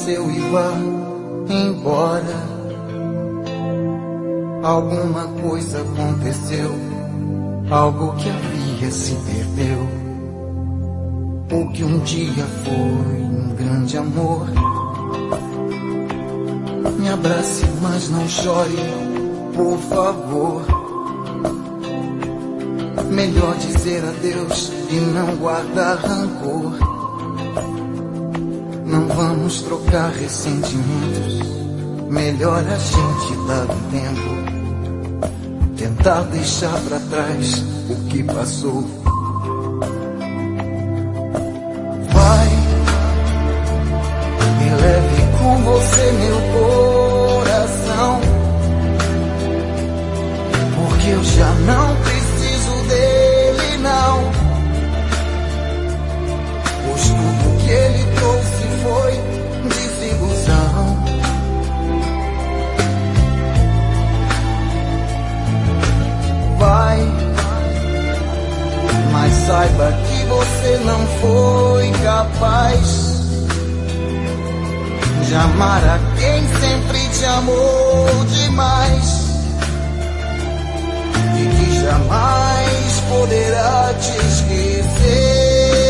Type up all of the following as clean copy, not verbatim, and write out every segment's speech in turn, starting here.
seu e vá embora. Alguma coisa aconteceu, algo que havia se perdeu. O que um dia foi um grande amor. Me abrace, mas não chore, por favor. Melhor dizer adeus e não guardar rancor. Não vamos trocar ressentimentos. Melhor a gente dar um tempo. Tentar deixar pra trás o que passou. Vai e leve com você meu coração, porque eu já não preciso dele não. Pois tudo que ele trouxe foi desilusão. Vai, mas saiba que você não foi capaz de amar a quem sempre te amou demais, e que jamais poderá te esquecer.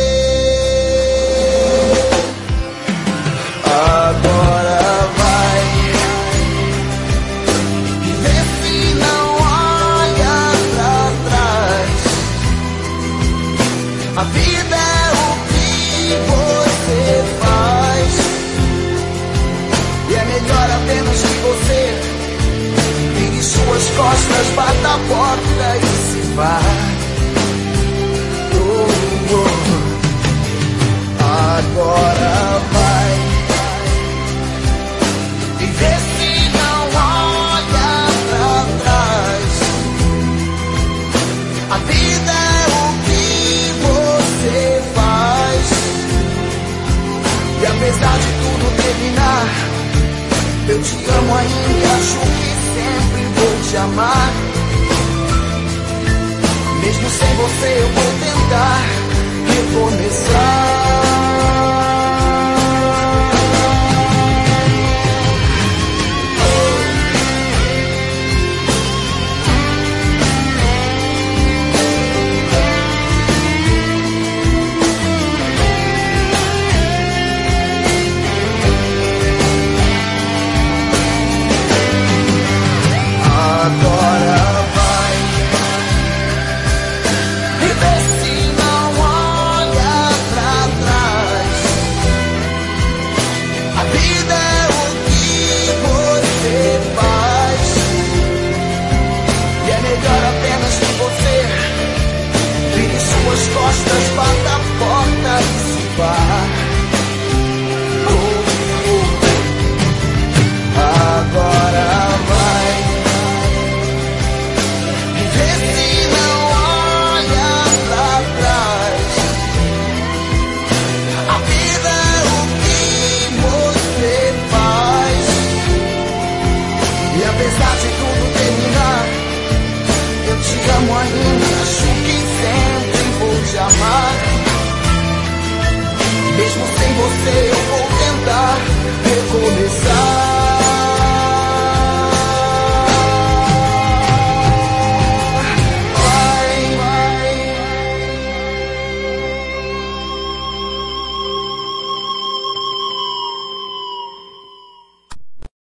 Agora vai e vê se não olha pra trás. A vida é o que você faz, e é melhor apenas que você vire suas costas, bata a porta e se vá. Agora vai e vê se não olha pra trás. A vida é o que você faz, e apesar de tudo terminar, eu te amo ainda e acho que sempre vou te amar. Mesmo sem você eu vou tentar recomeçar. Agora vai e vê se não olha pra trás. A vida é o que você faz, e é melhor apenas que você vire suas costas, bata a porta e se vá. Agora vai e vê se não olha pra trás. A vida é o que você faz, e apesar de tudo terminar, eu te amo ainda, acho que sempre vou te amar. Mesmo sem você eu vou